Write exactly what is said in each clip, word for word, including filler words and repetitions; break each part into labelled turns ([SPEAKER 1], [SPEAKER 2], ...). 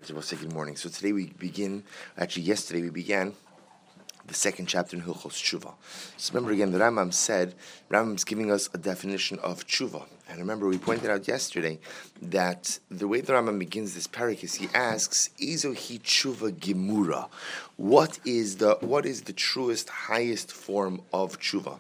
[SPEAKER 1] So we'll say good morning. So today we begin, actually yesterday we began the second chapter in Hilchos Tshuva. So remember again, the Rambam said, Rambam's giving us a definition of Tshuva. And remember, we pointed out yesterday that the way the Rambam begins this parak is he asks, Izo hi Tshuva Gemura. What is the what is the truest, highest form of Tshuva?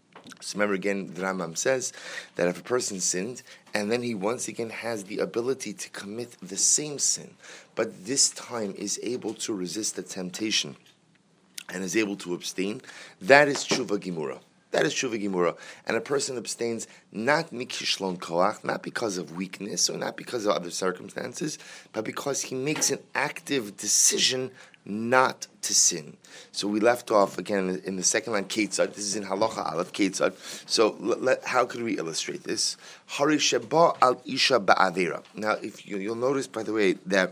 [SPEAKER 1] So remember again, the Rambam says that if a person sinned, and then he once again has the ability to commit the same sin, but this time is able to resist the temptation and is able to abstain, that is Tshuva Gemura. That is Tshuva Gemura. And a person abstains not mikishlon koach, not because of weakness or not because of other circumstances, but because he makes an active decision not to sin. So we left off again in the second line, Ketzad. This is in Halacha Aleph, Ketzad. So let, let, how could we illustrate this? Hari sheba al isha ba'avera. Now, if you, you'll notice, by the way, that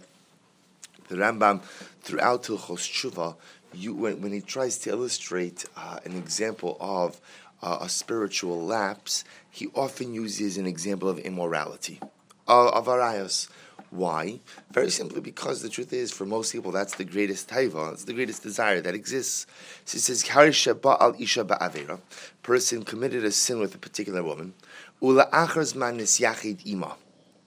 [SPEAKER 1] the Rambam throughout Hilchos Tshuva, you when, when he tries to illustrate uh, an example of uh, a spiritual lapse, he often uses an example of immorality, uh, of arayos. Why? Very simply because the truth is, for most people, that's the greatest taiva, it's the greatest desire that exists. So he says, Hari sheba al isha ba'avera, person committed a sin with a particular woman, ula achar zman nisyachid ima,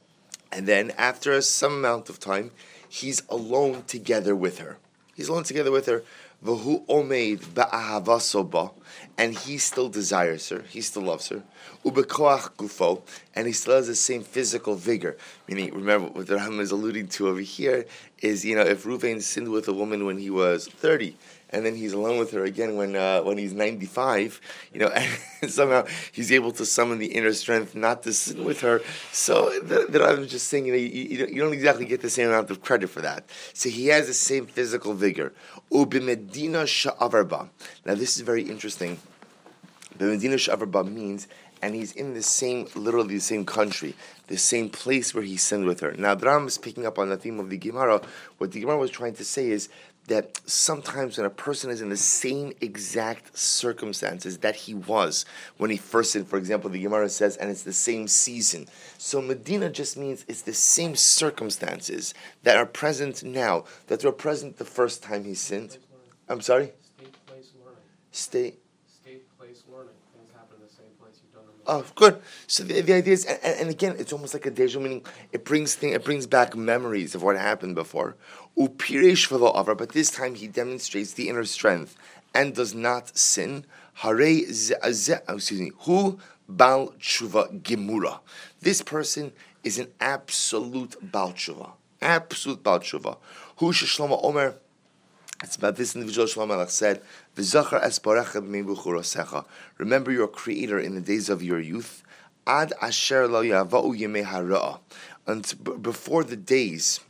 [SPEAKER 1] and then after some amount of time, he's alone together with her. He's alone together with her, v'hu omeid ba'ahavasoba, and he still desires her, he still loves her, ubekoach gufo, and he still has the same physical vigor. Meaning, remember what the Rambam is alluding to over here is, you know, if Reuven sinned with a woman when he was thirty, and then he's alone with her again when uh, when he's ninety-five, you know, and somehow he's able to summon the inner strength not to sin with her. So the, the Rambam is just saying, you know, you, you don't exactly get the same amount of credit for that. So he has the same physical vigor. Ubimedina sha'avarba. Now this is very interesting. Bimedina sha'avarba means, and he's in the same, literally the same country, the same place where he sinned with her. Now the Rambam is picking up on the theme of the Gemara. What the Gemara was trying to say is that sometimes when a person is in the same exact circumstances that he was when he first sinned, for example, the Gemara says, and it's the same season. So Medina just means it's the same circumstances that are present now, that were present the first time he sinned. I'm sorry?
[SPEAKER 2] State, place, learning.
[SPEAKER 1] State.
[SPEAKER 2] State, place, learning. Things happen in the same place. You've done them.
[SPEAKER 1] Oh, good. So the, the idea is, and, and again, it's almost like a deja, meaning it brings thing, it brings back memories of what happened before. Upiresh v'lo avar, but this time he demonstrates the inner strength and does not sin. Harei ze, excuse me, hu bal tshuva gemura. This person is an absolute bal tshuva, absolute bal tshuva. Hu sheshlomo omer. It's about this individual Shlomo Melech said, "V'zachar es barecha b'mei b'churosecha." Remember your Creator in the days of your youth, ad asher lo yava'u yemei hara'ah, and before the days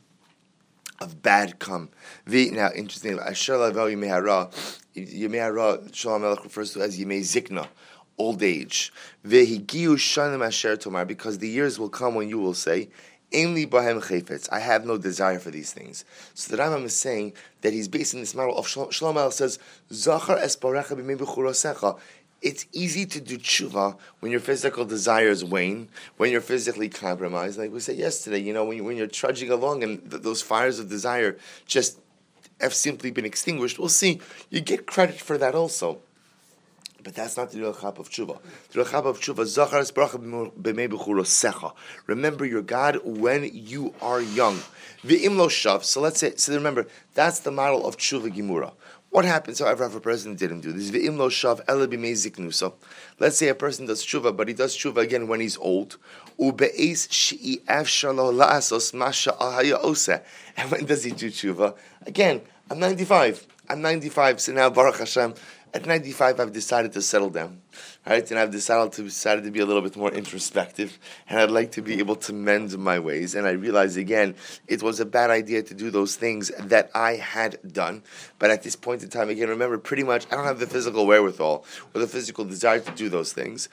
[SPEAKER 1] of bad come. The, now, interesting, asher lo yava'u yemei hara'ah, yemei hara'ah, Shlomo Melech refers to as yemei zikna, old age. V'higiu shanim asher tomar, because the years will come when you will say, Ainli bahem chayfetz, I have no desire for these things. So the Rambam is saying that he's basing this model of Shlomo Melech says, Zachar es barecha b'mei b'churosecha. It's easy to do tshuva when your physical desires wane, when you're physically compromised. Like we said yesterday, you know, when, you, when you're trudging along and th- those fires of desire just have simply been extinguished, we'll see, you get credit for that also. But that's not the real chap of tshuva. The real chap of tshuva, zachar es barecha b'mei b'churosecha. Remember your God when you are young. V'im lo shav. So let's say, so remember, that's the model of tshuva gemura. What happens, however, if a person didn't do this? V'im lo shav ele b'mei ziknu. So let's say a person does tshuva, but he does tshuva again when he's old. Ube'ez she'i afshar lo la'asos masha ahaya oseh. And when does he do tshuva? Again, I'm ninety-five. I'm ninety-five, so now, Baruch Hashem, at ninety-five, I've decided to settle down, right? And I've decided to decided to be a little bit more introspective, and I'd like to be able to mend my ways. And I realized again, it was a bad idea to do those things that I had done. But at this point in time, again, remember, pretty much, I don't have the physical wherewithal or the physical desire to do those things.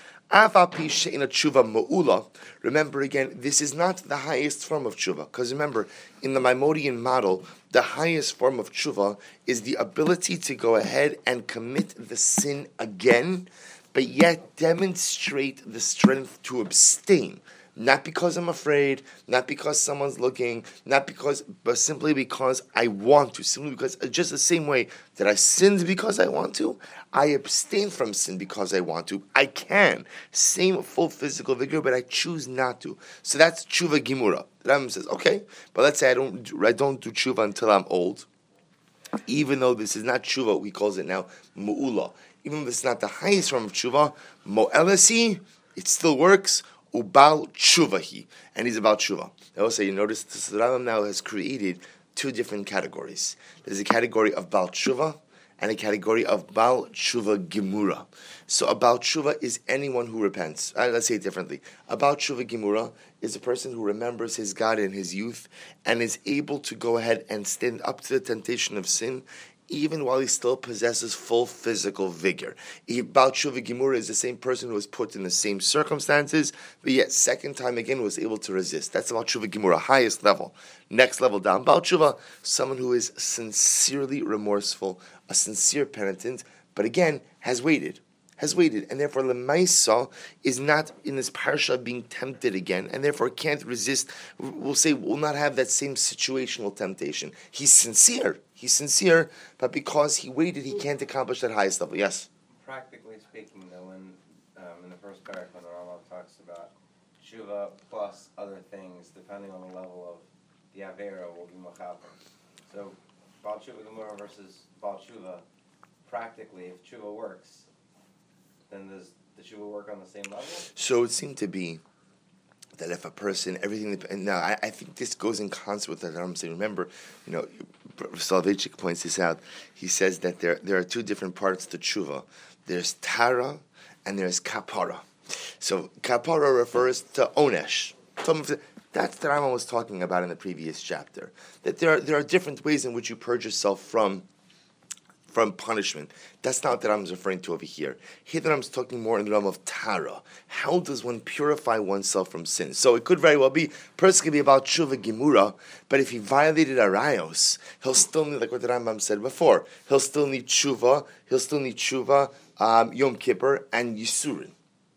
[SPEAKER 1] Remember again, this is not the highest form of tshuva, because remember, in the Maimonidean model, the highest form of tshuva is the ability to go ahead and commit the sin again, but yet demonstrate the strength to abstain. Not because I'm afraid, not because someone's looking, not because, but simply because I want to. Simply because, just the same way that I sinned because I want to, I abstain from sin because I want to. I can. Same full physical vigor, but I choose not to. So that's tshuva gimura. The Rambam says, okay, but let's say I don't do, I don't do tshuva until I'm old. Even though this is not tshuva, we call it now mu'ula. Even though this is not the highest form of tshuva, mo'elasi, it still works. Ubal tshuvahi, and he's about tshuva. I also, you notice this Rambam now has created two different categories. There's a category of Bal tshuva and a category of Bal tshuva gemura. So a Bal tshuva is anyone who repents. Uh, let's say it differently. A Bal tshuva gemura is a person who remembers his God in his youth and is able to go ahead and stand up to the temptation of sin even while he still possesses full physical vigor. Bal tshuva gemura is the same person who was put in the same circumstances, but yet second time again was able to resist. That's Bal tshuva gemura, highest level. Next level down, Bal tshuva, someone who is sincerely remorseful, a sincere penitent, but again has waited. Has waited, and therefore Lemaisa is not in this parsha being tempted again, and therefore can't resist. We'll say will not have that same situational temptation. He's sincere, he's sincere, but because he waited, he can't accomplish that highest level. Yes.
[SPEAKER 3] Practically speaking, though, when um, in the first paragraph when the Rambam talks about tshuva plus other things, depending on the level of the avera, will be machaper. So Bal tshuva gemura versus Bal tshuva, practically, if tshuva works, then does the tshuva work on the same level?
[SPEAKER 1] So it seemed to be that if a person, everything, that, and now I, I think this goes in concert with that I'm saying. Remember, you know, Soloveitchik points this out. He says that there there are two different parts to tshuva. There's tara and there's kapara. So kapara refers to onesh. That's the Rambam was talking about in the previous chapter. That there are, there are different ways in which you purge yourself from from punishment. That's not what I'm referring to over here. Here that I'm talking more in the realm of tara. How does one purify oneself from sin? So it could very well be, person could be about tshuva gemura, but if he violated arayos, he'll still need, like what the Rambam said before, he'll still need tshuva, he'll still need tshuva, um, Yom Kippur, and Yisurin.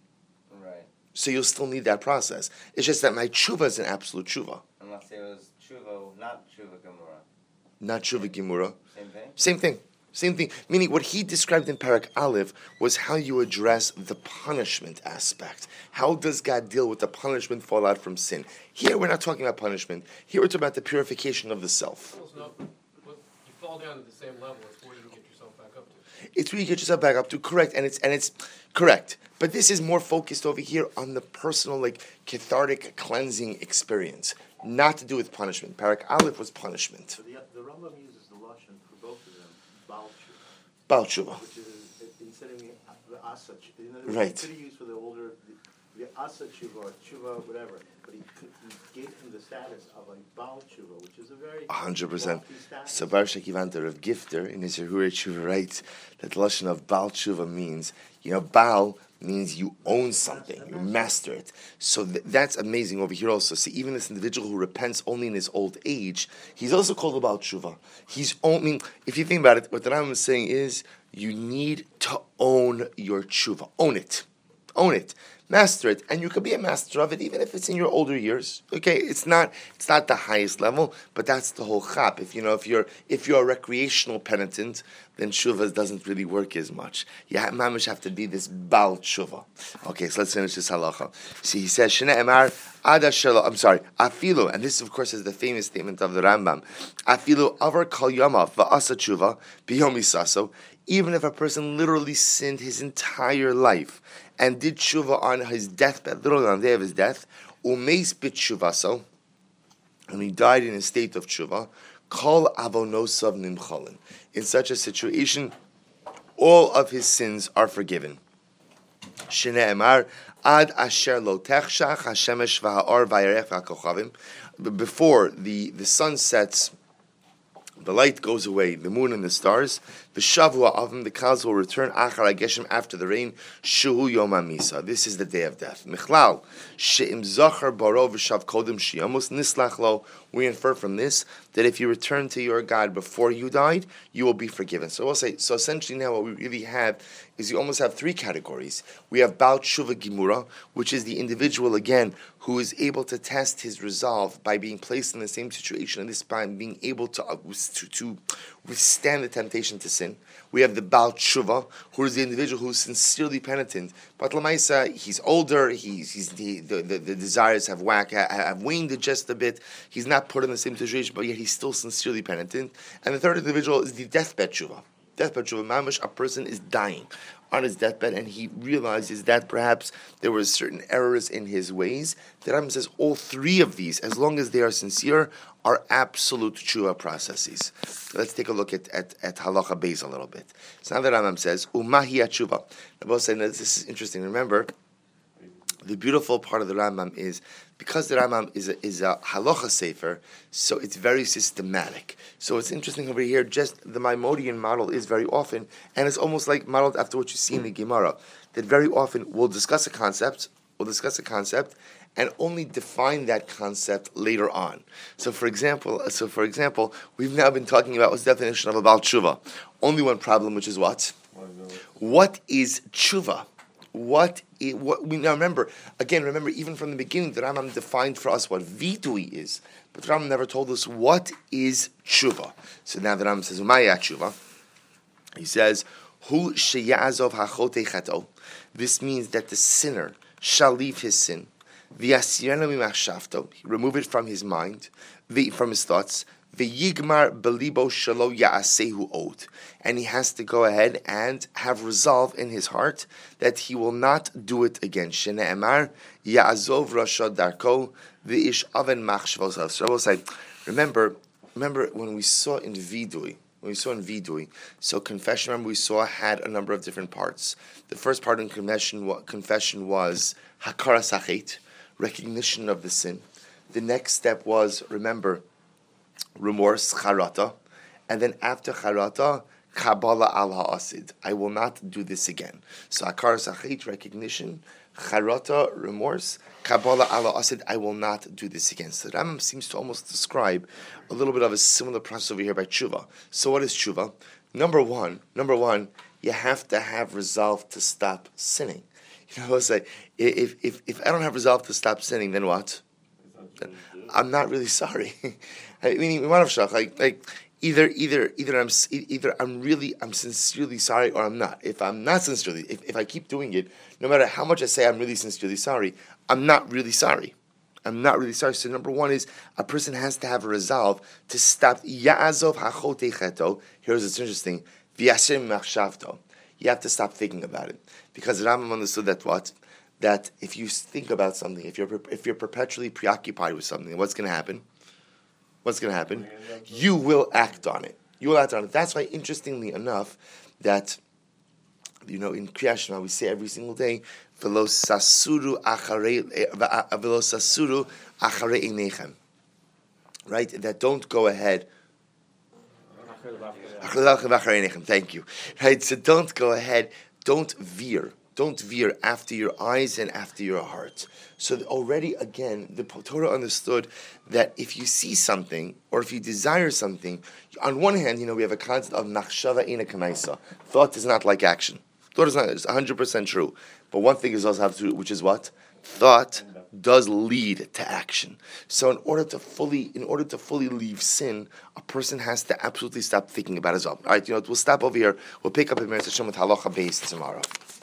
[SPEAKER 3] Right.
[SPEAKER 1] So you'll still need that process. It's just that my tshuva is an absolute tshuva.
[SPEAKER 3] Unless it was tshuva, not tshuva gemura.
[SPEAKER 1] Not tshuva gemura.
[SPEAKER 3] Same thing?
[SPEAKER 1] Same thing. Same thing. Meaning what he described in Parak Aleph was how you address the punishment aspect. How does God deal with the punishment fallout from sin? Here we're not talking about punishment. Here we're talking about the purification of the self.
[SPEAKER 2] Well, it's not, but you fall down to the same level. It's where you can get yourself back up to.
[SPEAKER 1] It's where you get yourself back up to, correct, and it's and it's correct. But this is more focused over here on the personal, like, cathartic cleansing experience, not to do with punishment. Parak Aleph was punishment.
[SPEAKER 4] So the, the Rambam uses the lashon for both of them, Baal tshuva.
[SPEAKER 1] Baal tshuva.
[SPEAKER 4] Which is instead of the asa tshuva. You know,
[SPEAKER 1] Right.
[SPEAKER 4] He could have used for the older, the, the asa tshuva or tshuva, whatever. But he, could, he gave him the status of a Baal tshuva, which is a very
[SPEAKER 1] A hundred percent.
[SPEAKER 4] lofty status.
[SPEAKER 1] So Bar Shekivanta of Gifter in his Yehuray Tshuva writes that the lashon of Baal Tshuva means, you know, Baal means you own something, you master it. So th- that's amazing over here also. See, even this individual who repents only in his old age, he's also called a Baal Tshuva. He's own, I mean, if you think about it, what the Rambam is saying is, you need to own your tshuva. Own it. Own it. Master it, and you could be a master of it even if it's in your older years. Okay, it's not it's not the highest level, but that's the whole chap. If you know if you're if you're a recreational penitent, then tshuva doesn't really work as much. You have, mamish have to be this Baal tshuva. Okay, so let's finish this halacha. See, he says Shene Emar Ada Shelo. I'm sorry, Afilu, and this of course is the famous statement of the Rambam. Afilu Avar Kol Yamav Va'asa Tshuva Biyom Isaso. Even if a person literally sinned his entire life and did tshuva on his deathbed, literally on the day of his death, umeis b'tshuvaso, and he died in a state of tshuva, kol avonosav nimchalin. In such a situation, all of his sins are forgiven. Shene emar ad asher lo techshach hashemesh v'ha'or v'yarech v'ha'kochavim. Before the, the sun sets, the light goes away, the moon and the stars. V'shavua avim, the cows will return achar hageshem, after the rain. Shuhu yom hamisa. This is the day of death. Michlal she'im zachar baro v'shav kodem shi'amos nislach lo. We infer from this that if you return to your God before you died, you will be forgiven. So we'll say, so essentially now what we really have is you almost have three categories. We have Baal Tshuva Gimura, which is the individual, again, who is able to test his resolve by being placed in the same situation, and this time being able to, uh, to, to withstand the temptation to sin. We have the Baal Tshuva, who is the individual who is sincerely penitent. But Lamaisa, he's older, he's, he's the, the, the, the desires have whack, have waned just a bit, he's not put in the same situation, but yet he's still sincerely penitent. And the third individual is the deathbed Tshuva. Deathbed Tshuva, mamash, a person is dying on his deathbed, and he realizes that perhaps there were certain errors in his ways. The Rambam says all three of these, as long as they are sincere, are absolute tshuva processes. Let's take a look at, at, at halacha beis a little bit. So now the Rambam says, umahi tshuva. Rabbi saying that this is interesting. Remember, the beautiful part of the Rambam is, because the Rambam is a, is a halacha sefer, so it's very systematic. So it's interesting over here, just the Maimonidean model is very often, and it's almost like modeled after what you see in the Gemara, that very often we'll discuss a concept, we'll discuss a concept, and only define that concept later on. So for example, so for example, we've now been talking about what's the definition of a Baal Tshuva. Only one problem, which is what? What is tshuva? What, is, what we now remember, again, remember, even from the beginning, the Rambam defined for us what vidui is, but the Rambam never told us what is tshuva. So now the Rambam says, Umaya tshuva. He says, Hu sheyazov hachote chato. This means that the sinner shall leave his sin. V'yasirena mimachshavto. Remove it from his mind, from his thoughts. V'yigmar belibo shelo ya'asehu od. And he has to go ahead and have resolve in his heart that he will not do it again. Shene'emar ya'azov rasha darko v'ish aven machshvos. So I will say, remember, remember when we saw in Vidui, when we saw in Vidui, so confession, remember we saw had a number of different parts. The first part in confession, confession was hakara sachet, recognition of the sin. The next step was, remember, remorse, charata, and then after charata, kabbalah al ha'asid. I will not do this again. So akar sachit, recognition, charata, remorse, kabbalah al ha'asid. I will not do this again. So the Rambam seems to almost describe a little bit of a similar process over here by tshuva. So what is tshuva? Number one, number one, you have to have resolve to stop sinning. You know, it's like if if if I don't have resolve to stop sinning, then what? I'm not really sorry. I mean, like like either either either I'm either I'm really I'm sincerely sorry or I'm not. If I'm not sincerely, if, if I keep doing it, no matter how much I say I'm really sincerely sorry, I'm not really sorry. I'm not really sorry. So number one is a person has to have a resolve to stop. Ya'azov hachote cheto. Here's what's interesting. V'yashem machshavto. You have to stop thinking about it, because Rambam understood that what. That if you think about something, if you're if you're perpetually preoccupied with something, what's going to happen? What's going to happen? You will act on it. You will act on it. That's why, interestingly enough, that you know in Kriyat Shema we say every single day, "V'lo sasuru acharei v'lo sasuru acharei einechem." Right? That don't go ahead. Thank you. Right? So don't go ahead. Don't veer. Don't veer after your eyes and after your heart. So already, again, the Torah understood that if you see something or if you desire something, on one hand, you know, we have a concept of nachshava ina kamaisa. Thought is not like action. Thought is not. It's one hundred percent true. But one thing is also have to do, which is what? Thought does lead to action. So in order to fully, in order to fully leave sin, a person has to absolutely stop thinking about his own. All right, you know, we'll stop over here. We'll pick up in Meretz Hashem with halacha beis tomorrow.